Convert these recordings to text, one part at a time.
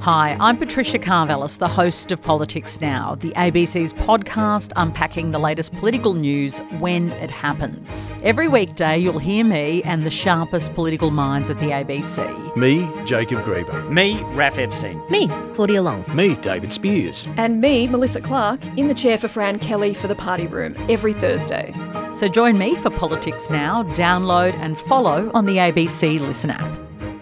Hi, I'm Patricia Karvelis, the host of Politics Now, the ABC's podcast unpacking the latest political news when it happens. Every weekday you'll hear me and the sharpest political minds at the ABC. Me, Jacob Grieber. Me, Raph Epstein. Me, Claudia Long. Me, David Spears. And me, Melissa Clark, in the chair for Fran Kelly for The Party Room every Thursday. So join me for Politics Now, download and follow on the ABC Listen app.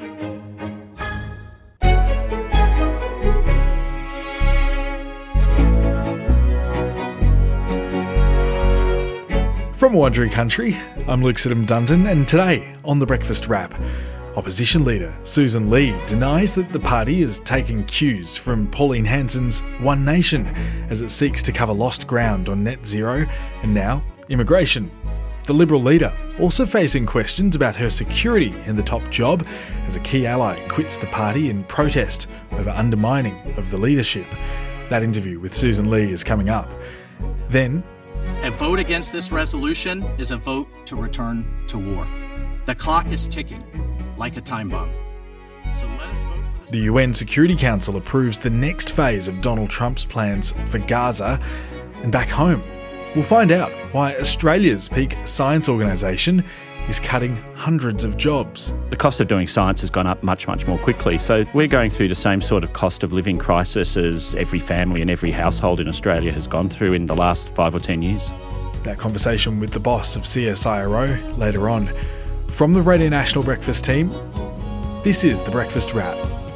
From Wandering Country, I'm Luke Sidham-Dundon, and today on The Breakfast Wrap, Opposition Leader Susan Lee denies that the party is taking cues from Pauline Hanson's One Nation as it seeks to cover lost ground on net zero and now immigration. The Liberal leader also facing questions about her security in the top job as a key ally quits the party in protest over undermining of the leadership. That interview with Susan Lee is coming up. Then, a vote against this resolution is a vote to return to war. The clock is ticking like a time bomb. So let us vote for this. The UN Security Council approves the next phase of Donald Trump's plans for Gaza. And back home, we'll find out why Australia's peak science organisation is cutting hundreds of jobs. The cost of doing science has gone up much, much more quickly. So we're going through the same sort of cost of living crisis as every family and every household in Australia has gone through in the last 5 or 10 years. That conversation with the boss of CSIRO later on. From the Radio National Breakfast team, this is The Breakfast Wrap.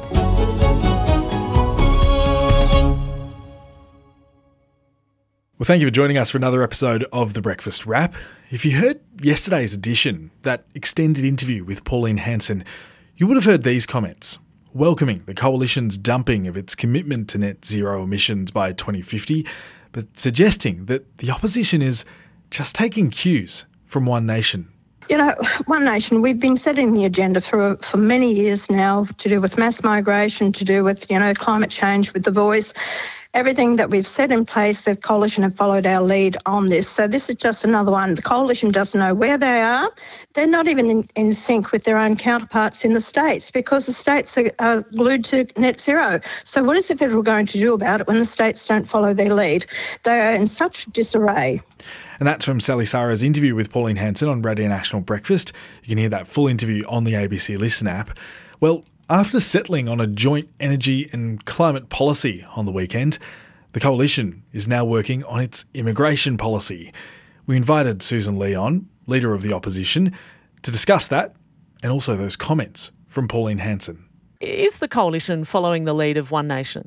Well, thank you for joining us for another episode of The Breakfast Wrap. If you heard yesterday's edition, that extended interview with Pauline Hanson, you would have heard these comments, welcoming the coalition's dumping of its commitment to net zero emissions by 2050, but suggesting that the opposition is just taking cues from One Nation. You know, One Nation, we've been setting the agenda for many years now to do with mass migration, to do with, climate change with The Voice. Everything that we've set in place, the coalition have followed our lead on this. So this is just another one. The coalition doesn't know where they are. They're not even in sync with their own counterparts in the states because the states are glued to net zero. So what is the federal going to do about it when the states don't follow their lead? They are in such disarray. And that's from Sally Sara's interview with Pauline Hanson on Radio National Breakfast. You can hear that full interview on the ABC Listen app. Well, after settling on a joint energy and climate policy on the weekend, the coalition is now working on its immigration policy. We invited Susan Lee on, Leader of the Opposition, to discuss that and also those comments from Pauline Hanson. Is the coalition following the lead of One Nation?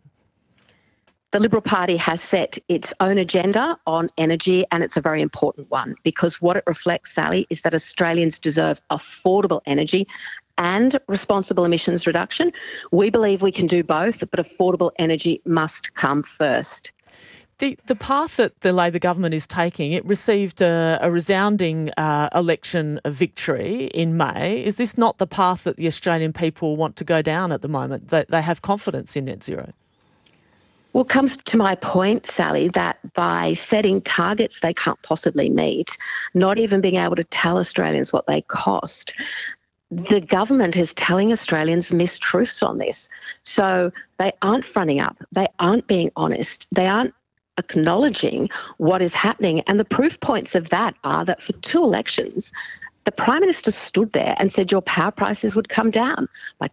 The Liberal Party has set its own agenda on energy, and it's a very important one because what it reflects, Sally, is that Australians deserve affordable energy and responsible emissions reduction. We believe we can do both, but affordable energy must come first. The path that the Labor government is taking, it received a resounding election victory in May. Is this not the path that the Australian people want to go down at the moment, that they have confidence in net zero? Well, it comes to my point, Sally, that by setting targets they can't possibly meet, not even being able to tell Australians what they cost, the government is telling Australians mistruths on this. So they aren't fronting up. They aren't being honest. They aren't acknowledging what is happening. And the proof points of that are that for 2 elections, the Prime Minister stood there and said your power prices would come down by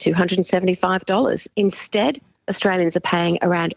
$275. Instead, Australians are paying around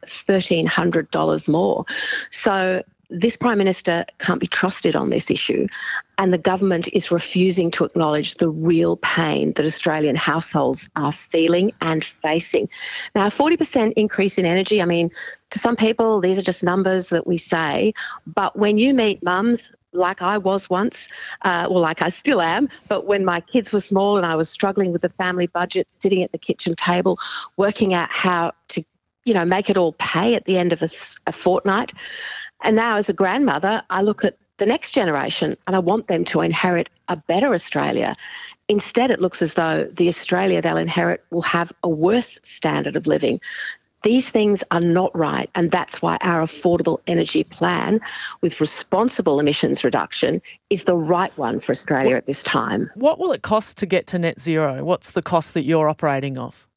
$1,300 more. So this Prime Minister can't be trusted on this issue, and the government is refusing to acknowledge the real pain that Australian households are feeling and facing. Now, a 40% increase in energy, I mean, to some people, these are just numbers that we say, but when you meet mums, like I was once, like I still am, but when my kids were small and I was struggling with the family budget, sitting at the kitchen table, working out how to, make it all pay at the end of a fortnight. And now as a grandmother, I look at the next generation and I want them to inherit a better Australia. Instead, it looks as though the Australia they'll inherit will have a worse standard of living. These things are not right, and that's why our affordable energy plan with responsible emissions reduction is the right one for Australia at this time. What will it cost to get to net zero? What's the cost that you're operating off?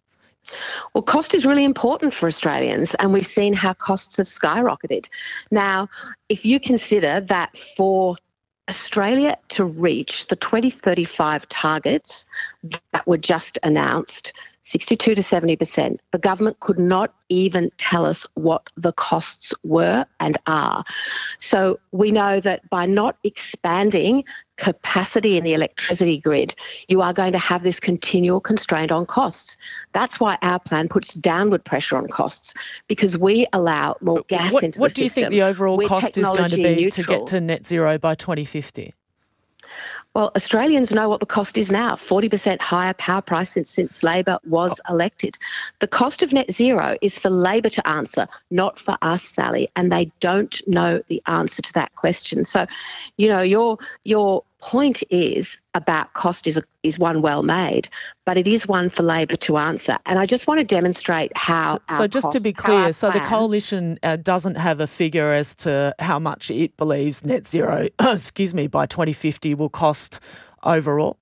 Well, cost is really important for Australians, and we've seen how costs have skyrocketed. Now, if you consider that for Australia to reach the 2035 targets that were just announced, 62 to 70%, the government could not even tell us what the costs were and are. So we know that by not expanding capacity in the electricity grid, you are going to have this continual constraint on costs. That's why our plan puts downward pressure on costs, because we allow more gas into the system. What do you think the overall We're cost is going to be technology to get to net zero by 2050? Well, Australians know what the cost is now, 40% higher power price since Labor was elected. The cost of net zero is for Labor to answer, not for us, Sally, and they don't know the answer to that question. So, you know, your point is about cost is one well made, but it is one for Labor to answer. And I just want to demonstrate how So just to be clear, so the coalition doesn't have a figure as to how much it believes net zero, by 2050 will cost overall?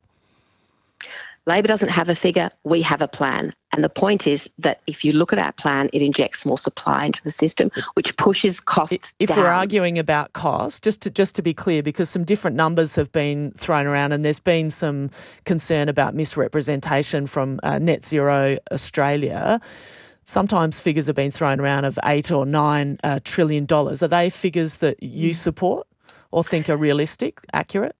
Labor doesn't have a figure, we have a plan. And the point is that if you look at our plan, it injects more supply into the system, which pushes costs If down. we're arguing about cost, just to be clear, because some different numbers have been thrown around and there's been some concern about misrepresentation from Net Zero Australia. Sometimes figures have been thrown around of $8 or $9 trillion. Are they figures that you support or think are realistic, accurate?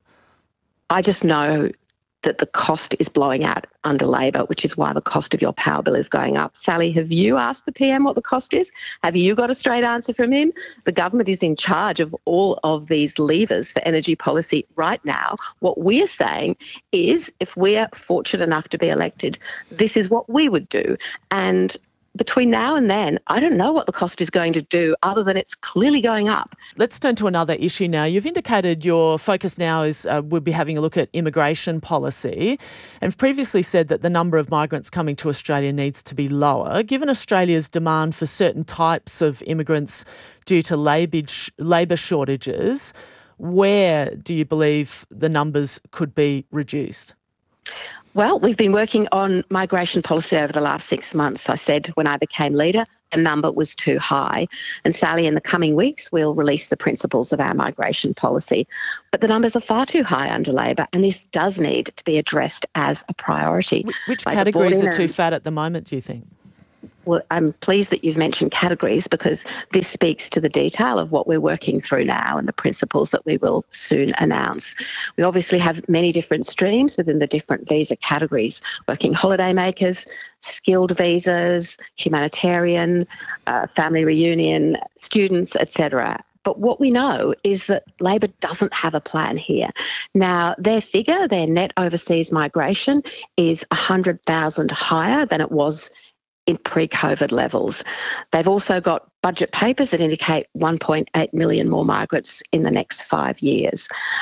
I just know that the cost is blowing out under Labor, which is why the cost of your power bill is going up. Sally, have you asked the PM what the cost is? Have you got a straight answer from him? The government is in charge of all of these levers for energy policy right now. What we're saying is, if we're fortunate enough to be elected, this is what we would do. And between now and then, I don't know what the cost is going to do other than it's clearly going up. Let's turn to another issue now. You've indicated your focus now is we'll be having a look at immigration policy and previously said that the number of migrants coming to Australia needs to be lower. Given Australia's demand for certain types of immigrants due to labour shortages, where do you believe the numbers could be reduced? Well, we've been working on migration policy over the last 6 months. I said when I became leader, the number was too high. And Sally, in the coming weeks, we'll release the principles of our migration policy. But the numbers are far too high under Labor, and this does need to be addressed as a priority. Which categories are too fat at the moment, do you think? Well, I'm pleased that you've mentioned categories because this speaks to the detail of what we're working through now and the principles that we will soon announce. We obviously have many different streams within the different visa categories: working holiday makers, skilled visas, humanitarian, family reunion, students, etc. But what we know is that Labor doesn't have a plan here. Now, their figure, their net overseas migration, is 100,000 higher than it was in pre-COVID levels. They've also got budget papers that indicate 1.8 million more migrants in the next 5 years.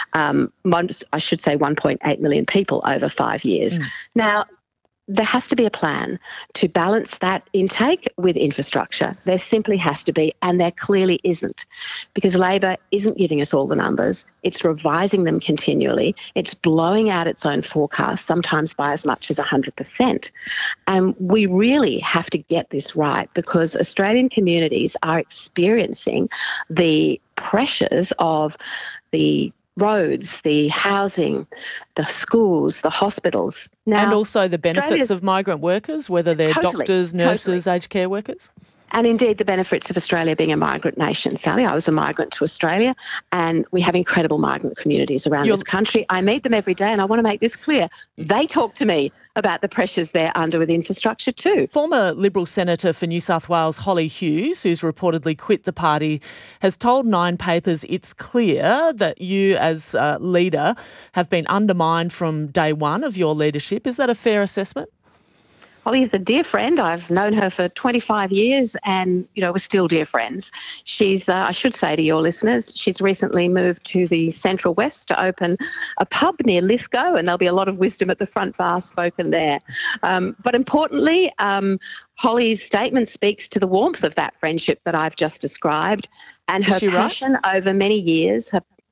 I should say 1.8 million people over 5 years. Now, there has to be a plan to balance that intake with infrastructure. There simply has to be, and there clearly isn't, because Labor isn't giving us all the numbers. It's revising them continually. It's blowing out its own forecast, sometimes by as much as 100%. And we really have to get this right because Australian communities are experiencing the pressures of the roads, the housing, the schools, the hospitals. Now, and also the benefits of migrant workers, whether they're doctors, nurses, aged care workers? And indeed the benefits of Australia being a migrant nation. Sally, I was a migrant to Australia and we have incredible migrant communities around this country. I meet them every day and I want to make this clear. They talk to me about the pressures they're under with infrastructure too. Former Liberal Senator for New South Wales, Holly Hughes, who's reportedly quit the party, has told Nine Papers it's clear that you as leader have been undermined from day one of your leadership. Is that a fair assessment? Holly is a dear friend. I've known her for 25 years and, we're still dear friends. She's, I should say to your listeners, she's recently moved to the Central West to open a pub near Lithgow and there'll be a lot of wisdom at the front bar spoken there. But importantly, Holly's statement speaks to the warmth of that friendship that I've just described and her passion over many years, her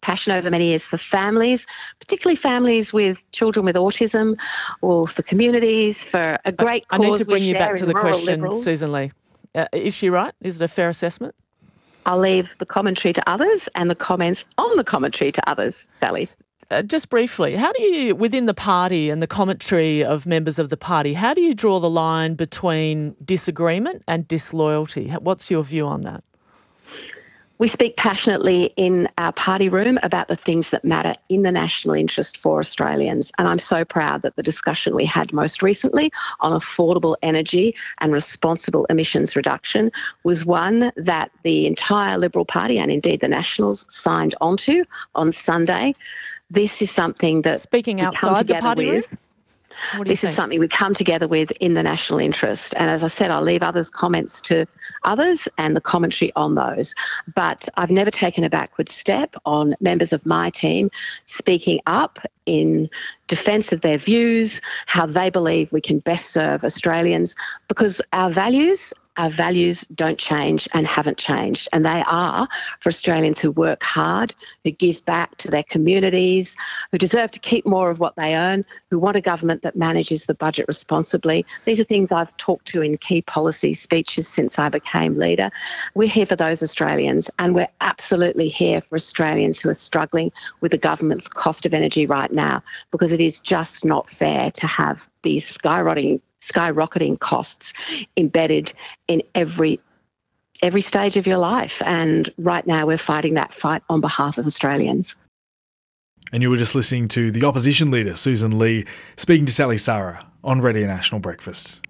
passion over many years for families, particularly families with children with autism, or for communities, for a great cause. I need to bring we you back share to in the rural question, Liberals. Susan Lee. Is she right? Is it a fair assessment? I'll leave the commentary to others and the comments on the commentary to others, Sally. Just briefly, how do you, within the party and the commentary of members of the party, how do you draw the line between disagreement and disloyalty? What's your view on that? We speak passionately in our party room about the things that matter in the national interest for Australians. And I'm so proud that the discussion we had most recently on affordable energy and responsible emissions reduction was one that the entire Liberal Party and indeed the Nationals signed onto on Sunday. This is something that speaking outside the party room? This is something we come together with in the national interest. And as I said, I'll leave others' comments to others and the commentary on those. But I've never taken a backward step on members of my team speaking up in defence of their views, how they believe we can best serve Australians, because our values don't change and haven't changed. And they are for Australians who work hard, who give back to their communities, who deserve to keep more of what they earn, who want a government that manages the budget responsibly. These are things I've talked to in key policy speeches since I became leader. We're here for those Australians, and we're absolutely here for Australians who are struggling with the government's cost of energy right now, because it is just not fair to have these skyrocketing costs embedded in every stage of your life. And right now we're fighting that fight on behalf of Australians. And you were just listening to the opposition leader, Susan Lee, speaking to Sally Sarah on Radio National Breakfast.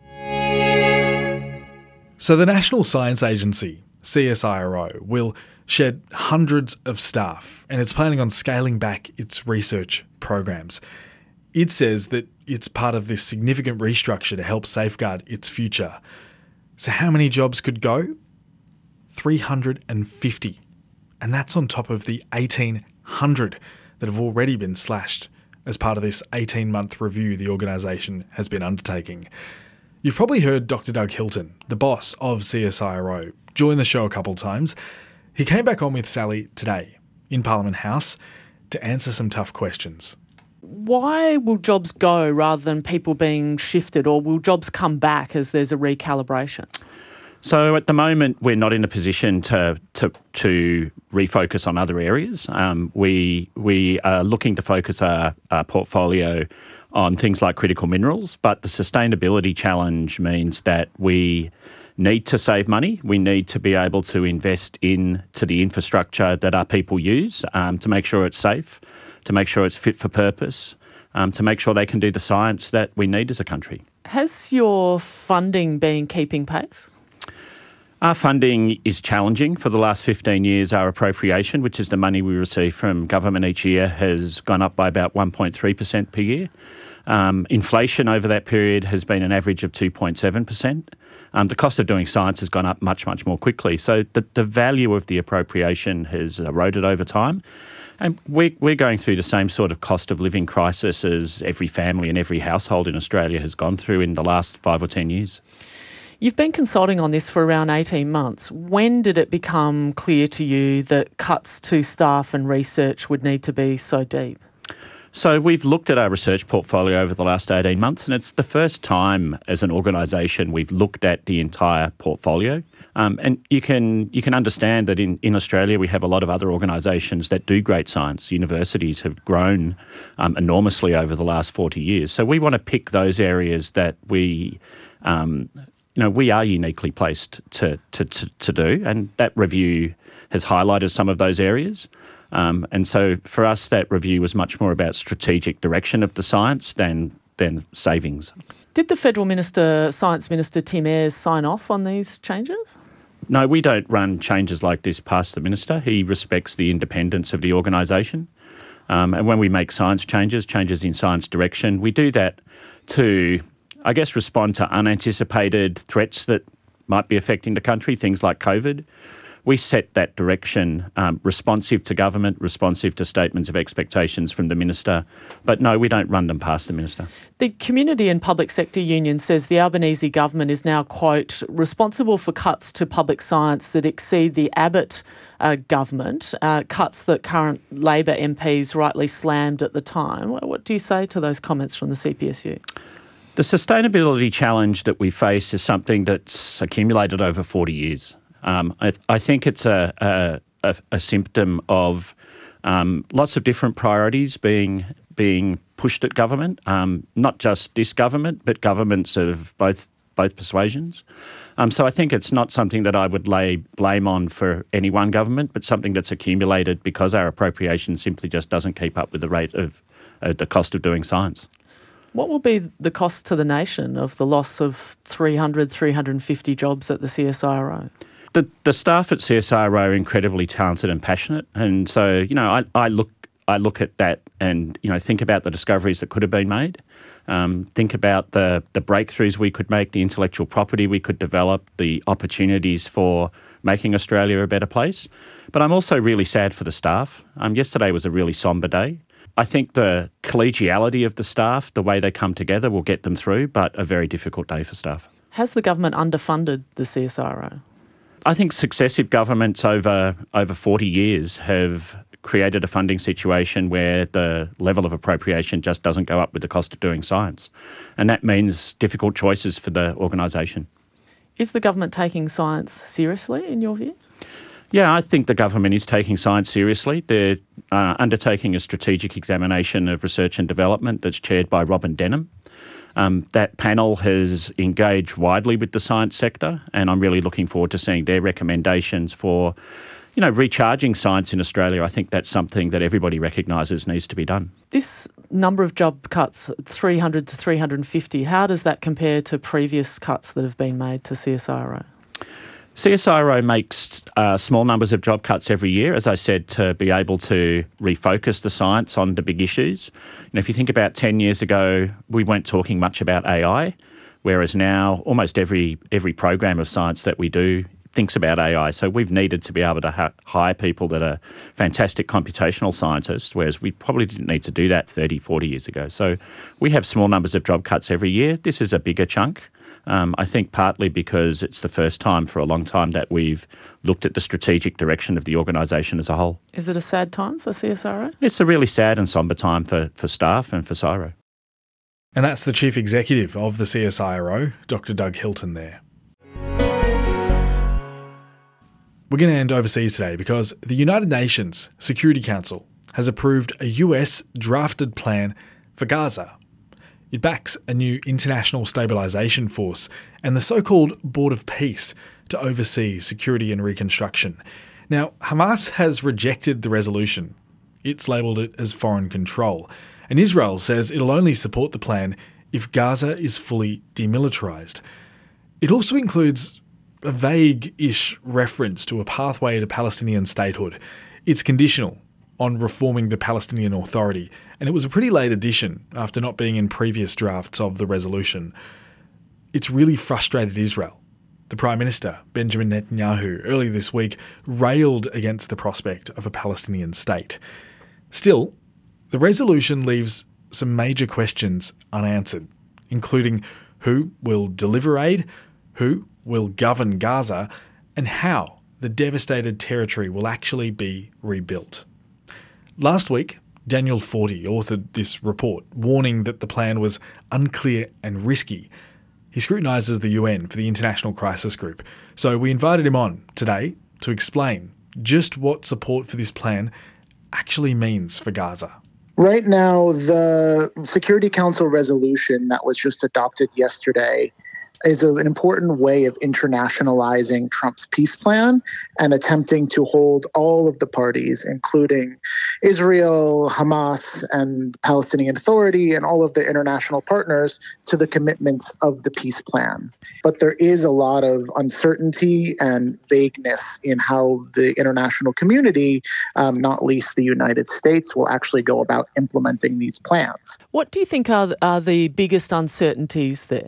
So the National Science Agency, CSIRO, will shed hundreds of staff, and it's planning on scaling back its research programs. It says that it's part of this significant restructure to help safeguard its future. So how many jobs could go? 350. And that's on top of the 1,800 that have already been slashed as part of this 18-month review the organisation has been undertaking. You've probably heard Dr. Doug Hilton, the boss of CSIRO, join the show a couple times. He came back on with Sally today in Parliament House to answer some tough questions. Why will jobs go rather than people being shifted, or will jobs come back as there's a recalibration? So at the moment, we're not in a position to refocus on other areas. We are looking to focus our portfolio on things like critical minerals, but the sustainability challenge means that we need to save money. We need to be able to invest into the infrastructure that our people use to make sure it's safe, to make sure it's fit for purpose, to make sure they can do the science that we need as a country. Has your funding been keeping pace? Our funding is challenging. For the last 15 years, our appropriation, which is the money we receive from government each year, has gone up by about 1.3% per year. Inflation over that period has been an average of 2.7%. The cost of doing science has gone up much, much more quickly. So the value of the appropriation has eroded over time. And we're going through the same sort of cost of living crisis as every family and every household in Australia has gone through in the last 5 or 10 years. You've been consulting on this for around 18 months. When did it become clear to you that cuts to staff and research would need to be so deep? So we've looked at our research portfolio over the last 18 months, and it's the first time as an organisation we've looked at the entire portfolio. And you can understand that in Australia we have a lot of other organisations that do great science. Universities have grown enormously over the last 40 years. So we want to pick those areas that we are uniquely placed to do, and that review has highlighted some of those areas. And so for us, that review was much more about strategic direction of the science than savings. Did the Federal Science Minister Tim Ayres sign off on these changes? No, we don't run changes like this past the Minister. He respects the independence of the organisation. And when we make science changes in science direction, we do that to, I guess, respond to unanticipated threats that might be affecting the country, things like COVID. we set that direction, responsive to government, responsive to statements of expectations from the minister. But no, we don't run them past the minister. The Community and Public Sector Union says the Albanese government is now, quote, responsible for cuts to public science that exceed the Abbott government, cuts that current Labor MPs rightly slammed at the time. What do you say to those comments from the CPSU? The sustainability challenge that we face is something that's accumulated over 40 years. I think it's a symptom of lots of different priorities being pushed at government, not just this government, but governments of both persuasions. So I think it's not something that I would lay blame on for any one government, but something that's accumulated because our appropriation simply just doesn't keep up with the rate of the cost of doing science. What will be the cost to the nation of the loss of 350 jobs at the CSIRO? The staff at CSIRO are incredibly talented and passionate, and so I look at that and think about the discoveries that could have been made, think about the breakthroughs we could make, the intellectual property we could develop, the opportunities for making Australia a better place. But I'm also really sad for the staff. Yesterday was a really sombre day. I think the collegiality of the staff, the way they come together, will get them through, but a very difficult day for staff. Has the government underfunded the CSIRO? I think successive governments over 40 years have created a funding situation where the level of appropriation just doesn't go up with the cost of doing science. And that means difficult choices for the organisation. Is the government taking science seriously, in your view? Yeah, I think the government is taking science seriously. They're undertaking a strategic examination of research and development that's chaired by Robin Denham. That panel has engaged widely with the science sector, and I'm really looking forward to seeing their recommendations for, recharging science in Australia. I think that's something that everybody recognises needs to be done. This number of job cuts, 300 to 350, how does that compare to previous cuts that have been made to CSIRO? CSIRO makes small numbers of job cuts every year, as I said, to be able to refocus the science on the big issues. And if you think about 10 years ago, we weren't talking much about AI, whereas now almost every program of science that we do thinks about AI. So we've needed to be able to hire people that are fantastic computational scientists, whereas we probably didn't need to do that 30, 40 years ago. So we have small numbers of job cuts every year. This is a bigger chunk. I think partly because it's the first time for a long time that we've looked at the strategic direction of the organisation as a whole. Is it a sad time for CSIRO? It's a really sad and sombre time for staff and for CSIRO. And that's the Chief Executive of the CSIRO, Dr. Doug Hilton there. We're going to end overseas today because the United Nations Security Council has approved a US drafted plan for Gaza. It backs a new international stabilisation force and the so-called Board of Peace to oversee security and reconstruction. Now, Hamas has rejected the resolution. It's labelled it as foreign control. And Israel says it'll only support the plan if Gaza is fully demilitarised. It also includes a vague-ish reference to a pathway to Palestinian statehood. It's conditional on reforming the Palestinian Authority, and it was a pretty late addition after not being in previous drafts of the resolution. It's really frustrated Israel. The Prime Minister, Benjamin Netanyahu, earlier this week railed against the prospect of a Palestinian state. Still, the resolution leaves some major questions unanswered, including who will deliver aid, who will govern Gaza, and how the devastated territory will actually be rebuilt. Last week, Daniel Forti authored this report warning that the plan was unclear and risky. He scrutinises the UN for the International Crisis Group, so we invited him on today to explain just what support for this plan actually means for Gaza. Right now, the Security Council resolution that was just adopted yesterday is an important way of internationalizing Trump's peace plan and attempting to hold all of the parties, including Israel, Hamas, and the Palestinian Authority, and all of their international partners, to the commitments of the peace plan. But there is a lot of uncertainty and vagueness in how the international community, not least the United States, will actually go about implementing these plans. What do you think are the biggest uncertainties there?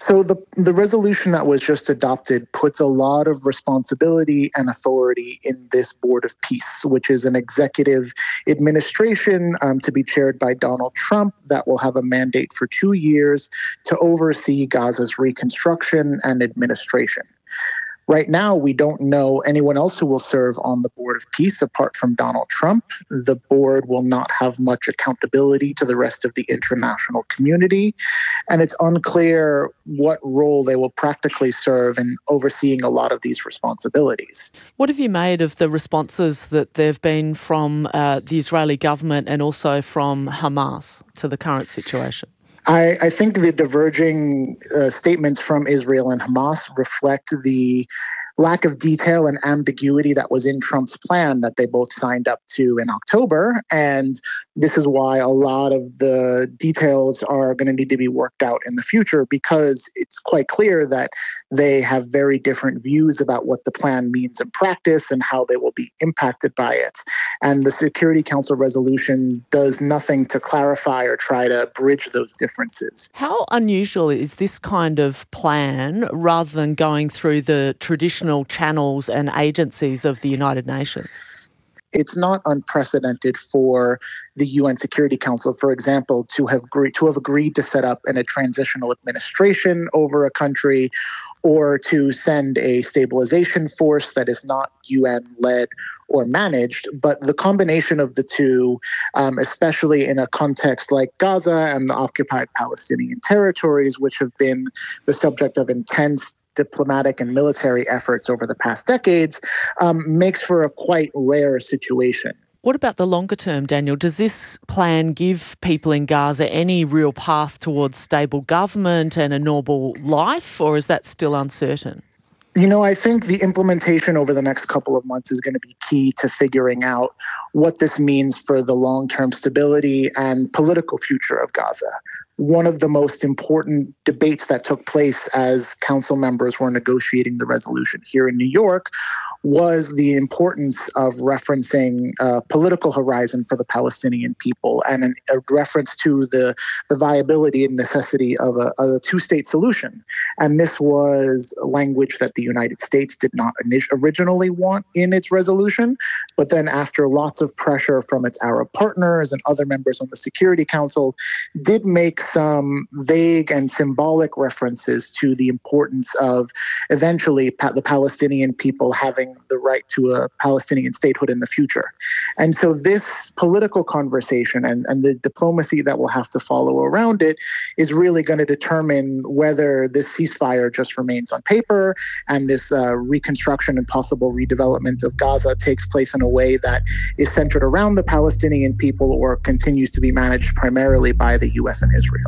So the resolution that was just adopted puts a lot of responsibility and authority in this Board of Peace, which is an executive administration to be chaired by Donald Trump that will have a mandate for 2 years to oversee Gaza's reconstruction and administration. Right now, we don't know anyone else who will serve on the Board of Peace apart from Donald Trump. The board will not have much accountability to the rest of the international community, and it's unclear what role they will practically serve in overseeing a lot of these responsibilities. What have you made of the responses that there have been from the Israeli government and also from Hamas to the current situation? I think the diverging statements from Israel and Hamas reflect the lack of detail and ambiguity that was in Trump's plan that they both signed up to in October. And this is why a lot of the details are going to need to be worked out in the future, because it's quite clear that they have very different views about what the plan means in practice and how they will be impacted by it. And the Security Council resolution does nothing to clarify or try to bridge those differences. How unusual is this kind of plan rather than going through the traditional channels and agencies of the United Nations? It's not unprecedented for the UN Security Council, for example, to have agreed to set up a transitional administration over a country, or to send a stabilization force that is not UN-led or managed. But the combination of the two, especially in a context like Gaza and the occupied Palestinian territories, which have been the subject of intense diplomatic and military efforts over the past decades, makes for a quite rare situation. What about the longer term, Daniel? Does this plan give people in Gaza any real path towards stable government and a normal life, or is that still uncertain? You know, I think the implementation over the next couple of months is going to be key to figuring out what this means for the long-term stability and political future of Gaza. One of the most important debates that took place as council members were negotiating the resolution here in New York was the importance of referencing a political horizon for the Palestinian people and a reference to the viability and necessity of a two-state solution. And this was a language that the United States did not originally want in its resolution, but then after lots of pressure from its Arab partners and other members on the Security Council, did make some vague and symbolic references to the importance of eventually the Palestinian people having the right to a Palestinian statehood in the future. And so this political conversation and the diplomacy that will have to follow around it is really going to determine whether this ceasefire just remains on paper and this reconstruction and possible redevelopment of Gaza takes place in a way that is centered around the Palestinian people or continues to be managed primarily by the US and Israel.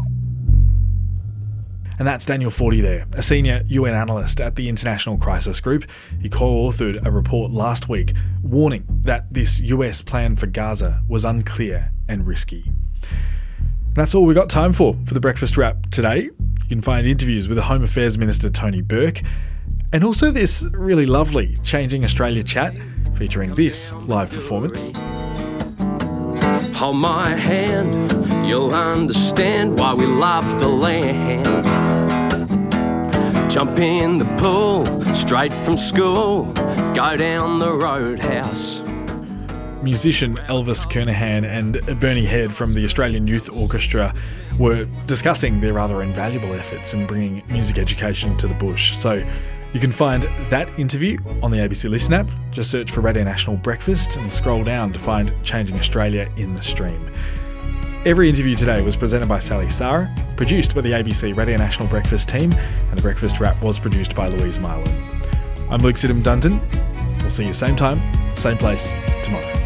And that's Daniel Forti there, a senior UN analyst at the International Crisis Group. He co-authored a report last week warning that this US plan for Gaza was unclear and risky. That's all we got time for the Breakfast Wrap today. You can find interviews with the Home Affairs Minister Tony Burke, and also this really lovely Changing Australia chat featuring this live performance. Hold my hand, you'll understand why we love the land. Jump in the pool, straight from school, go down the roadhouse. Musician Elvis Kernahan and Bernie Head from the Australian Youth Orchestra were discussing their rather invaluable efforts in bringing music education to the bush. So you can find that interview on the ABC Listen app. Just search for Radio National Breakfast and scroll down to find Changing Australia in the stream. Every interview today was presented by Sally Sarah, produced by the ABC Radio National Breakfast team, and the Breakfast Wrap was produced by Louise Marlin. I'm Luke Sidham Dundon. We'll see you same time, same place tomorrow.